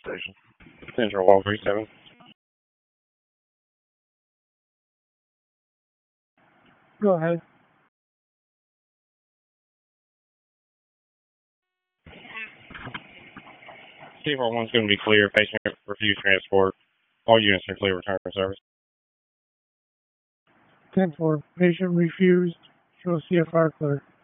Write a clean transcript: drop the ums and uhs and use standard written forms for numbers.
station. Central 137. Go ahead. C41's going to be clear. Patient refused transport. All units are clear. Return to service. 10-4. Patient refused. Show CFR clear.